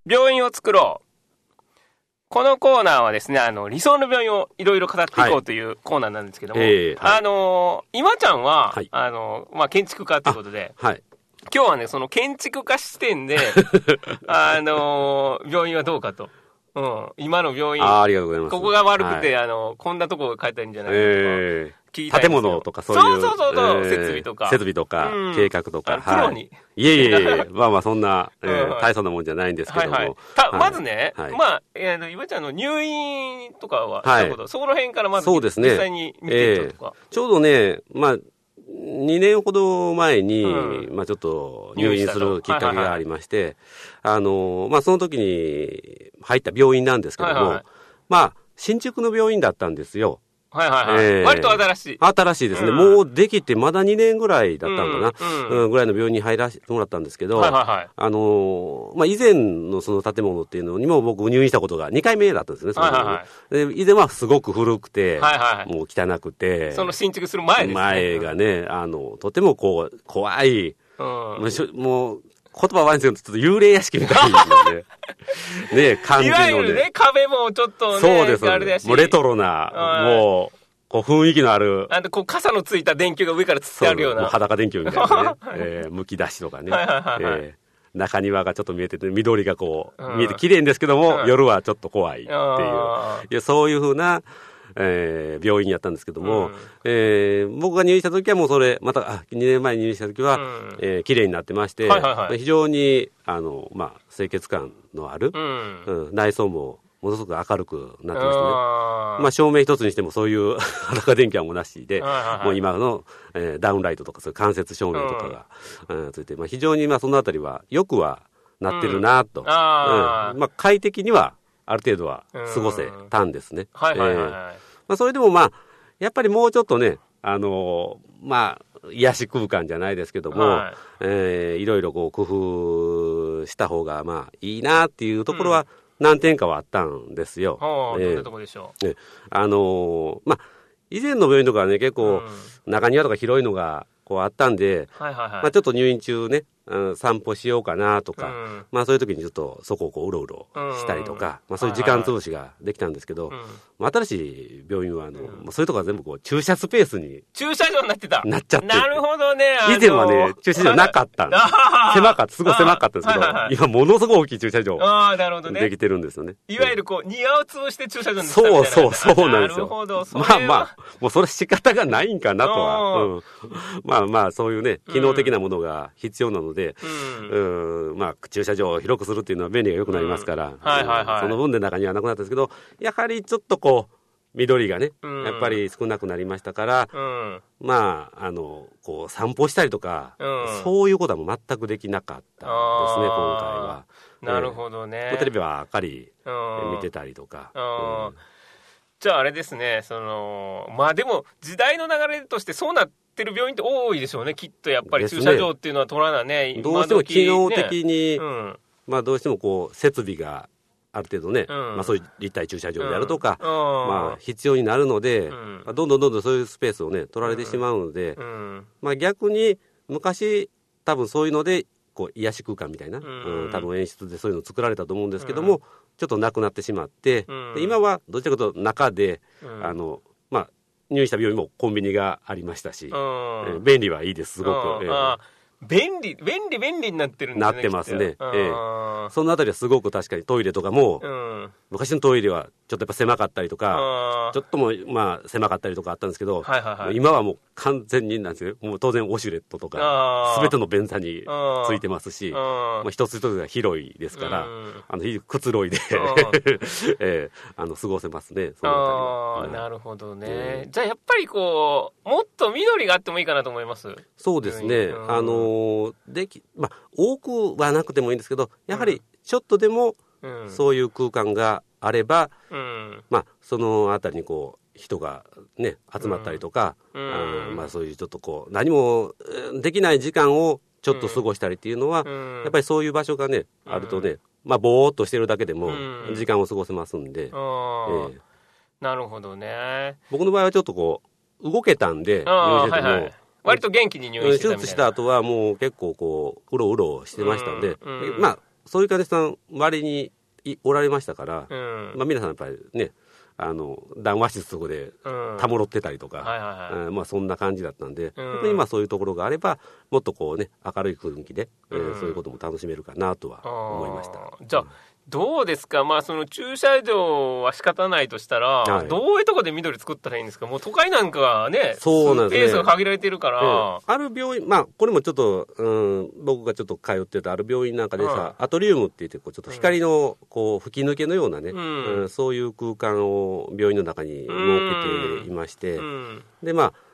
病院を作ろう。このコーナーはですね、理想の病院をいろいろ語っていこうというコーナーなんですけども、今ちゃんは、 はい建築家ということで、 はい。 今日はね、その建築家視点で、病院はどうかと。うん、今の病院、 ありがとうございます。 ここが悪くて、 はい、 こんなとこ変えたらいいんじゃないかとか、聞いたい建物とかそういう。 そう、設備とか。 設備とか、計画とか。 プロに。 いえ、まあそんな、大層なもんじゃないんですけども。 まずね、岩ちゃんの入院とかはしたこと、その辺からまず実際に見ていったとか。 ちょうどね、2年ほど前に、ちょっと入院するきっかけがありまして、その時に入った病院なんですけども、新築の病院だったんですよ。 割と新しい。 新しいですね。もうできてまだ2年ぐらいだったのかな。ぐらいの病院に入らせてもらったんですけど、以前のその建物っていうのにも僕入院したことが2回目だったんですね。以前はすごく古くて、もう汚くて。 その新築する前ですね。 前がね、とても怖い、もう、言葉悪いんですけど、ちょっと幽霊屋敷みたいなね、感じのね。 いわゆるね、壁もちょっとね、 そうです。 あれだし。 もうレトロな、もう、雰囲気のある。 傘のついた電球が上からつってあるような。 裸電球みたいなね。むき出しとかね。中庭がちょっと見えてて、緑が見えて綺麗んですけども、夜はちょっと怖いっていう。そういうふうな、病院やったんですけども、僕が入院した時はもうそれ、また、2年前に入院した時は、綺麗になってまして、非常に、清潔感のある、内装もものすごく明るくなってましたね。照明一つにしてもそういう裸電球はもなしで、もう今の、ダウンライトとかそういう間接照明とかが、ついて、非常にそのあたりはよくはなってるなと、快適にはある程度は過ごせたんですね。それでもやっぱりもうちょっとね、癒し空間じゃないですけども、いろいろ工夫した方がいいなっていうところは何点かはあったんですよ。 どんなとこでしょう。 以前の病院とかはね、結構中庭とか広いのがあったんで、ちょっと入院中ね、散歩しようかなとか、そういう時にちょっとそこをうろうろしたりとか、そういう時間潰しができたんですけど、新しい病院はそういうとこは全部駐車スペースに駐車場になってた。 なっちゃって。 なるほどね。 以前はね、駐車場なかったんです。すごい狭かったんですけど、今ものすごい大きい駐車場できてるんですよね。 いわゆる庭を潰して駐車場にしたみたいな。 そうなんですよ。 なるほど。 もうそれ仕方がないんかなとは。そういうね、機能的なものが必要なので、駐車場を広くするっていうのは便利が良くなりますから、その分で中にはなくなったんですけど、やはりちょっと緑がね、やっぱり少なくなりましたから、散歩したりとか、そういうことはもう全くできなかったんですね、今回は。 なるほどね。 テレビは明かり見てたりとか。 じゃああれですね、でも時代の流れとしてそうなってる病院って多いでしょうね、きっと。やっぱり駐車場っていうのは取らなね、 どうしても機能的に、どうしても設備がある程度ね、そういう立体駐車場であるとか、必要になるので、どんどんそういうスペースをね取られてしまうので、逆に昔多分そういうので癒し空間みたいな、多分演出でそういうの作られたと思うんですけども、ちょっとなくなってしまって、今はどちらかというと中で、入院した病院もコンビニがありましたし、便利はいいです、すごく。 便利になってるんですね。 なってますね。そのあたりはすごく確かにトイレとかも、昔のトイレはちょっとやっぱ狭かったりとか、ちょっとも狭かったりとかあったんですけど、今はもう完全になんですよ。もう当然ウォシュレットとか、すべての便座についてますし、一つ一つが広いですから、くつろいで過ごせますね、そのあたりは。 なるほどね。じゃあやっぱりもっと緑があってもいいかなと思います。 そうですね。多くはなくてもいいんですけど、やはりちょっとでもそういう空間があれば、そのあたりに人がね集まったりとか、そういうちょっと何もできない時間をちょっと過ごしたりっていうのは、やっぱりそういう場所がねあるとね、ぼーっとしてるだけでも時間を過ごせますんで。 なるほどね。 僕の場合はちょっと動けたんで、入院してても。割と元気に入院してたみたいな。 手術した後はもう結構うろうろしてましたんで、 そういう患者さん周りにおられましたから、皆さんやっぱりね談話室とかでたむろってたりとか、そんな感じだったんで、本当にそういうところがあればもっとこうね明るい雰囲気で、そういうことも楽しめるかなとは思いました。 じゃあどうですか、その駐車場は仕方ないとしたら、どういうところで緑作ったらいいんですか。もう都会なんかはね、 そうなんですね、 スペースが限られてるから、 ある病院、これもちょっと、僕がちょっと通ってたある病院なんかでさ、アトリウムって言ってちょっと光のこう吹き抜けのようなね、そういう空間を病院の中に設けていまして、で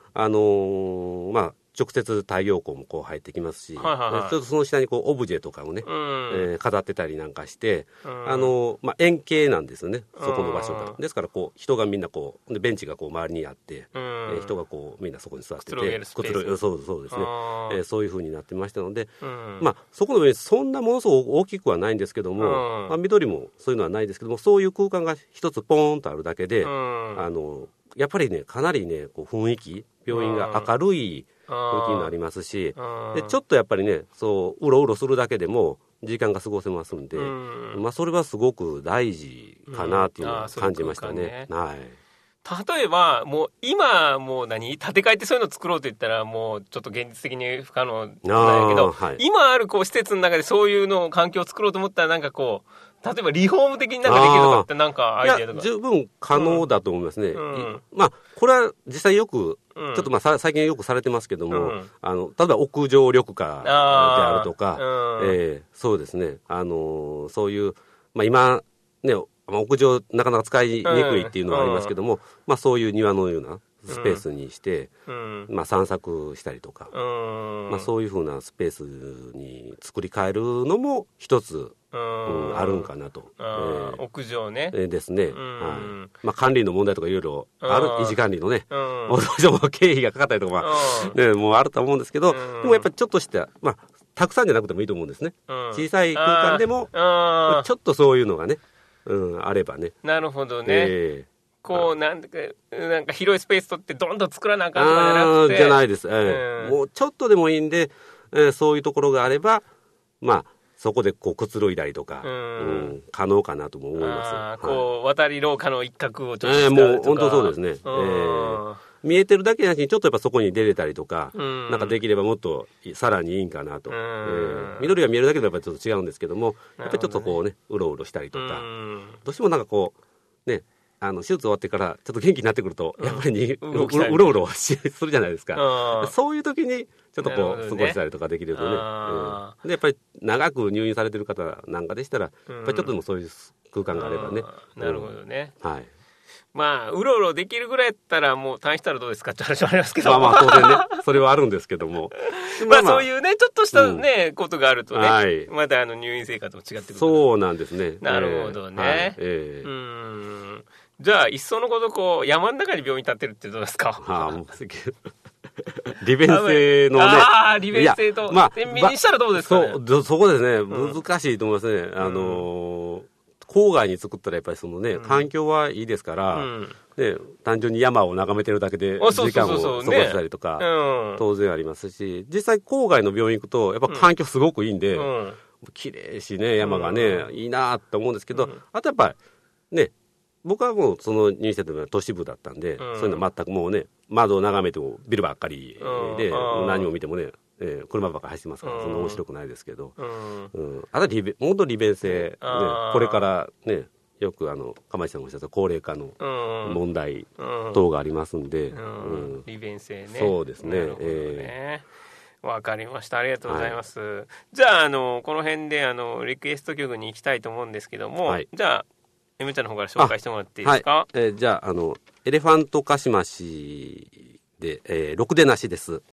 直接太陽光もこう入ってきますし、ちょっとその下にこうオブジェとかをね、飾ってたりなんかして、円形なんですよね、そこの場所が。ですからこう人がみんなこうベンチがこう周りにあって、人がこうみんなそこに座ってて、そうですね、そういう風になってましたので、そこの上にそんなものすごく大きくはないんですけども、緑もそういうのはないですけども、そういう空間が一つポーンとあるだけで、やっぱりねかなりねこう雰囲気、病院が明るい雰囲気になりますし、でちょっとやっぱりねそううろうろするだけでも時間が過ごせますんで、それはすごく大事かなっていうのは感じましたね。 例えばもう今もう建て替えてそういうの作ろうと言ったらもうちょっと現実的に不可能なんやけど、今あるこう施設の中でそういうの環境を作ろうと思ったらなんかこう例えばリフォーム的になんかできるとかってなんかアイデアとか。 十分可能だと思いますね。これは実際よくちょっと最近よくされてますけども、例えば屋上緑化であるとか、そうですね、そういう、今ね屋上なかなか使いにくいっていうのはありますけども、そういう庭のようなスペースにして、散策したりとか、そういうふうなスペースに作り変えるのも一つあるんかなと。 屋上ね。 ですね。管理の問題とかいろいろある、維持管理のね、どうしても経費がかかったりとか、もうあると思うんですけど、でもやっぱりちょっとして、たくさんじゃなくてもいいと思うんですね。小さい空間でも、ちょっとそういうのがね、あればね。 なるほどね。こうなんか広いスペース取ってどんどん作らなあかんとかじゃなくて。 じゃないです。もうちょっとでもいいんで、そういうところがあれば、そこでこうくつろいだりとか、可能かなとも思います。 こう渡り廊下の一角をちょっと使うとか。 もう本当そうですね。見えてるだけなしにちょっとやっぱそこに出れたりとか、なんかできればもっとさらにいいんかなと。緑が見えるだけでやっぱりちょっと違うんですけども、やっぱりちょっとこうねうろうろしたりとか、どうしてもなんかこうね手術終わってからちょっと元気になってくるとやっぱりうろうろするじゃないですか。そういう時にちょっとこう過ごしたりとかできるとね。でやっぱり長く入院されてる方なんかでしたら、やっぱりちょっとでもそういう空間があればね。 なるほどね。 はい。 うろうろできるぐらいやったらもう退院したらどうですかって話はありますけど、 当然ねそれはあるんですけどもそういうねちょっとしたね、ことがあるとね、また入院生活も違ってくる。 そうなんですね。 なるほどね。じゃあいっそのことこう山の中に病院建てるってどうですか。 利便性のね。 利便性と天秤にしたらどうですかね。 そこですね、難しいと思いますね。郊外に作ったらやっぱりそのね、環境はいいですから、単純に山を眺めてるだけで時間を過ごしたりとか当然ありますし、実際郊外の病院行くとやっぱ環境すごくいいんで、綺麗しね山がね、いいなと思うんですけど、あとやっぱりね僕はもうその入院してたのは都市部だったんで、そういうのは全くもうね窓を眺めてもビルばっかりで、何を見てもね車ばっかり走ってますから、そんな面白くないですけど、あと本当利便性、これからねよく釜石さんがおっしゃった高齢化の問題等がありますんで、 利便性ね。 そうですね。 わかりました。ありがとうございます。じゃあこの辺でリクエスト曲に行きたいと思うんですけども、じゃあMちゃんの方から紹介してもらっていいですか。 じゃあエレファントカシマシでろくでなしです。